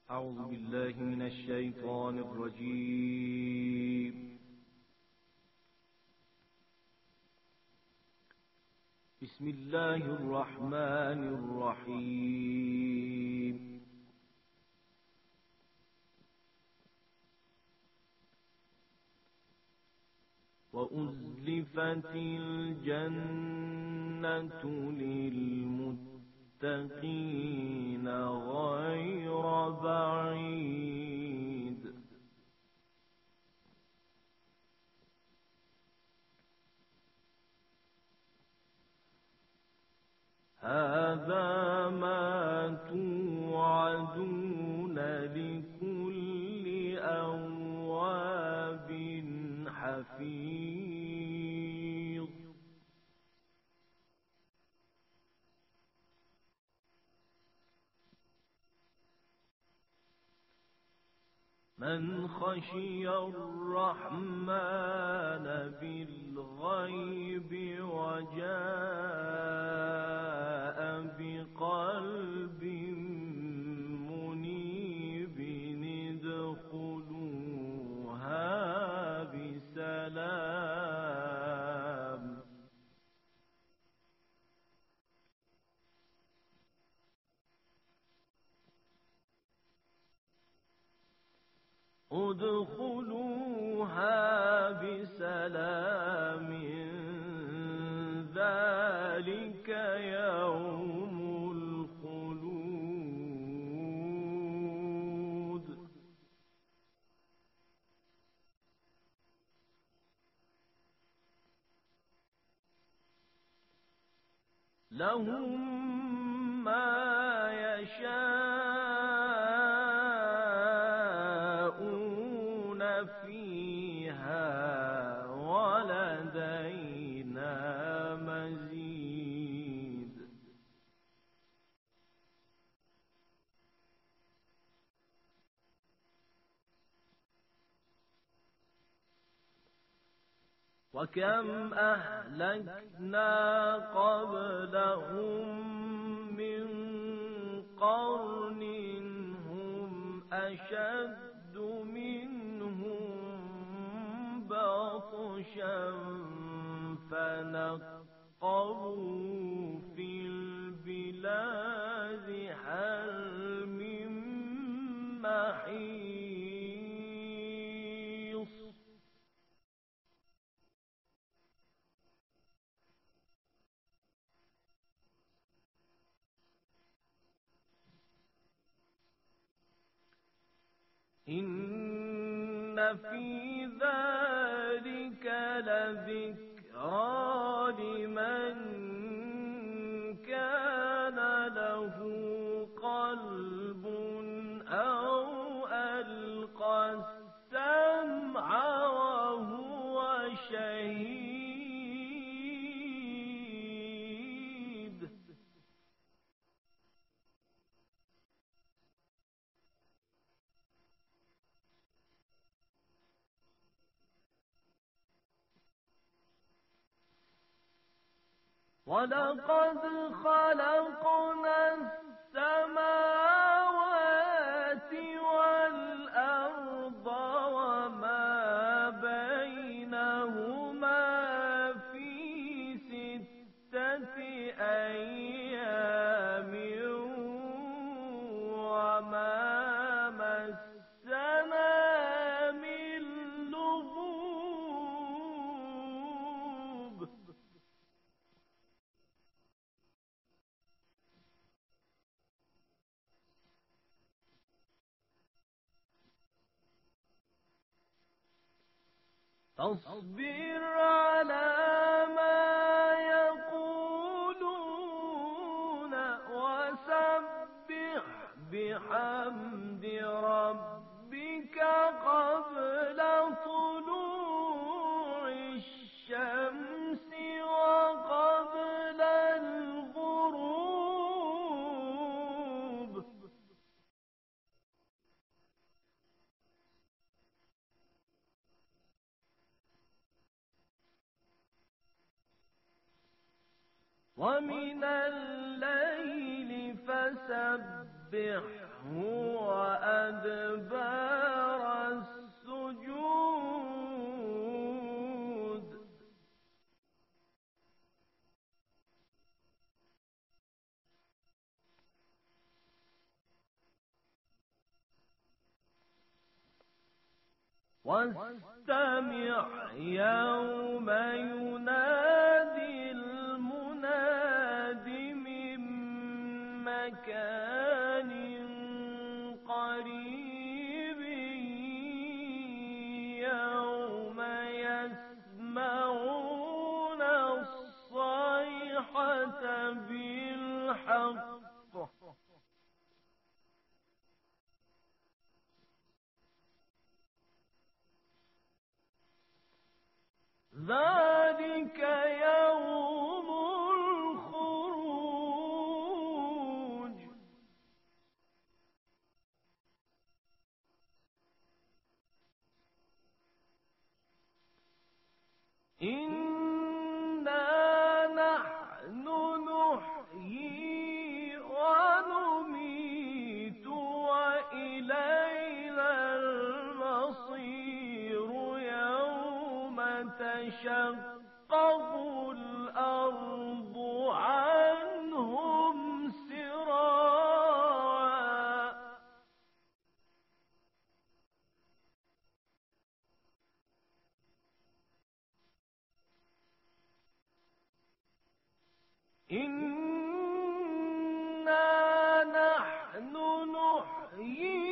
أعوذ بالله من الشيطان الرجيم. بسم الله الرحمن الرحيم. وأزلفت الجنة للمتقين غير بعيد. هذا ما توعدون لكل أواب حفيظ. من خشي الرحمن بالغيب وجاء بقلب منيب ادخلوها بسلام. ادخلوها بسلام ذلك يوم الخلود. لهم ما يشاءون فيها ولدينا مزيد. وكم أهلكنا قبلهم من قرن هم أشد منهم بطشا فنقبوا في البلاد هل من محيص. إن في ذلك لذكرى لمن كان له قلب أو ألقى السمع وهو شهيد. ولقد خلقنا السماوات والأرض وما بينهما في 6 أيام وما مسنا من لغوب. فاصبر على ما يقولون وسبح بحمد ربك قبل طلوع الشمس وقبل الغروب. ومن الليل فسبحه وأدبار واستمع يوم ينادي المناد من مكان قريب يوم يسمعون الصيحة بالحق ذلك يوم الخروج إنا نحن نحيي ونميت وإلينا المصير يوم تشقق الأرض عنهم سراعا إنا نحن نحيي